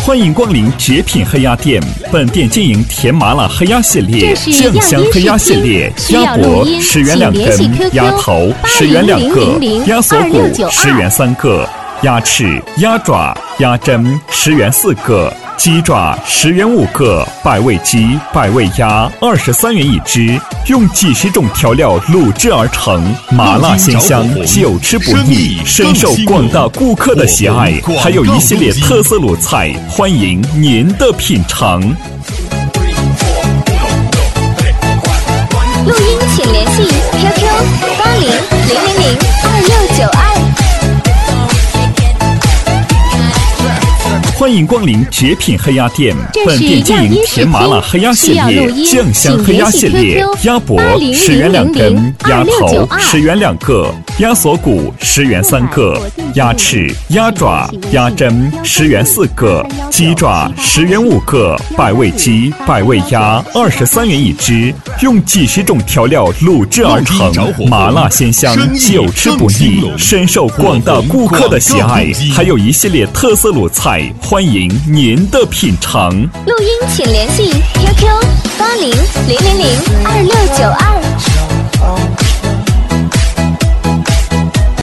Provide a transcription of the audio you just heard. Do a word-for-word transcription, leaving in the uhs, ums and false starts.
欢迎光临绝品黑鸭店，本店经营甜麻辣黑鸭系列、酱香黑鸭系列，鸭脖十元两根，鸭头十元两个，鸭锁骨十元三个，鸭翅、鸭爪、鸭胗十元四个。鸡爪十元五个，百味鸡、百味鸭二十三元一只，用几十种调料卤制而成，麻辣鲜香，久吃不腻，深受广大顾客的喜爱。还有一系列特色卤菜，欢迎您的品尝。 录音请联系 Q Q 八零零零零二六九二。 欢迎光临绝品黑鸭店，本店经营甜麻辣黑鸭系列、酱香黑鸭系列，鸭脖十元两根，鸭头十元两个，鸭锁骨十元三个，鸭翅、鸭爪、鸭胗十元四个，鸡爪十元五个，百味鸡、百味鸭二十三元一只，用几十种调料卤制而成，麻辣鲜香，久吃不腻，深受广大顾客的喜爱。还有一系列特色卤菜，欢迎您的品尝。 录音请联系 Q Q 八零零零零二六九二。